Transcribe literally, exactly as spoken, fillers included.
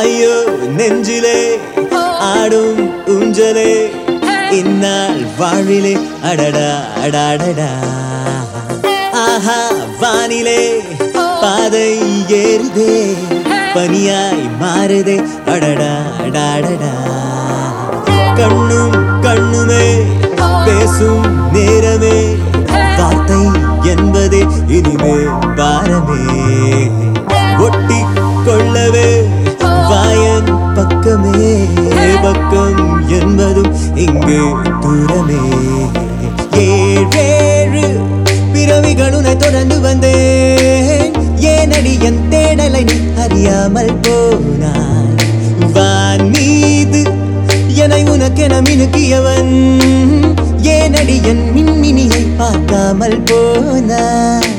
ஐயோ நெஞ்சிலே ஆடும் ஊஞ்சலே இந்நாள் வாழிலே அடடா அடாடடா ஆஹா வானிலே பாதை ஏறுதே பனியாய் மாறுதே அடடா அடாடடா கண்ணும் கண்ணுமே பேசும் நேரமே வார்த்தை என்பதே இனிமே பாரமே ஒட்டி கொள்ளவே வாயன் பக்கமே பக்கம் என்பதும் இங்கு தூரமே ஏழேழு பிறவிகளுனை தொடர்ந்து வந்தேன் ஏனடி என் தேடலை நீ அறியாமல் போனாய் வான் மீது என்னை உனக்கென மினுக்கியவன் ஏனடி என் மின்மினியை பார்க்காமல் போனாய்